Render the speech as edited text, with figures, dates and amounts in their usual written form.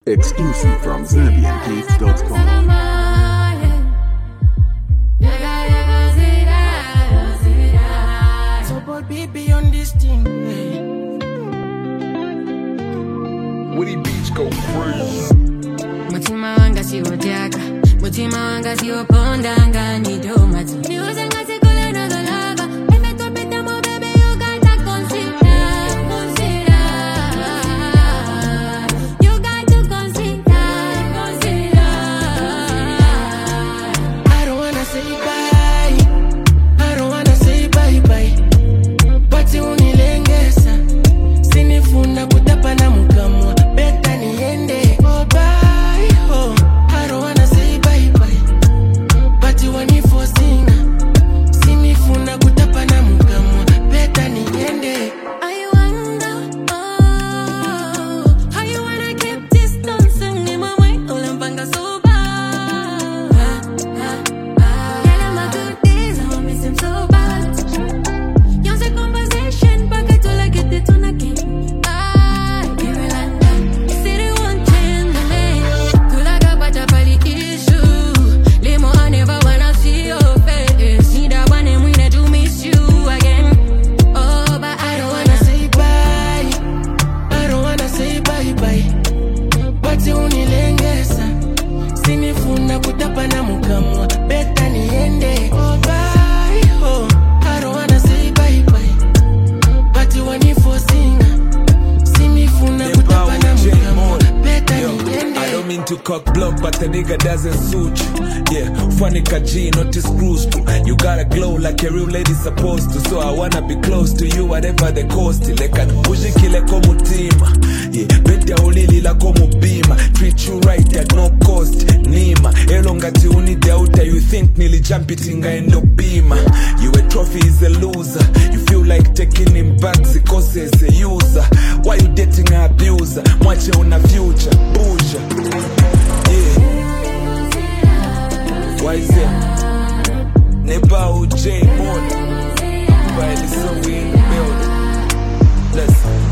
Exclusive from ZambianKeith.com. Support baby on this thing. Woody Beats go crazy. Mutima wanga siwotaka, mutima wanga siwopondanga nidomati. Niuze ngati kule na galava, imetopita mo baby you gotta consider. You got to consider. I don't wanna say bye. I don't wanna say bye bye. But unilengesa. Sinifuna kutapa na mukamwa. Beta niende. Oh bye. Oh. I don't wanna say bye bye. But wanifosinga. Sinifuna kutapa na mukamwa. Beta niende. I wonder, how you wanna keep distance in my way? Olempanga so bad. Yeah, my good days, I miss him so bad. Young say conversation, packet all I get it on again. Give it like that. City won't change the name. Kulaga pata pali issue. Limo, I never wanna see your face. Need that one and we need to miss you again. Oh, but I don't wanna Say bye. I don't wanna say bye bye. But unilengesa. Sinifuna kutapa na mukamwa. Beta niende. Oh bye. Oh. I don't wanna say bye bye. But wanifosinga. Sinifuna kutapa na mukamwa. Beta niende. I don't mean to cock block, but the nigga doesn't suit you. Yeah, funny G, not a screw screw. You gotta glow like a real lady supposed to. So I wanna be close to you, whatever the cost. Like a ujikile komu tima. Yeah, better ulili la komu bima. Treat you right at no cost. Nima, elonga ti unide outa. You think nearly jump it in endo bima. You a trophy is a loser. You feel like taking him back, because as a user. Why you dating an abuser? Mwache una future, buja. Yeah. Why is it? Neba J Morning. But it's so we in the building. Listen.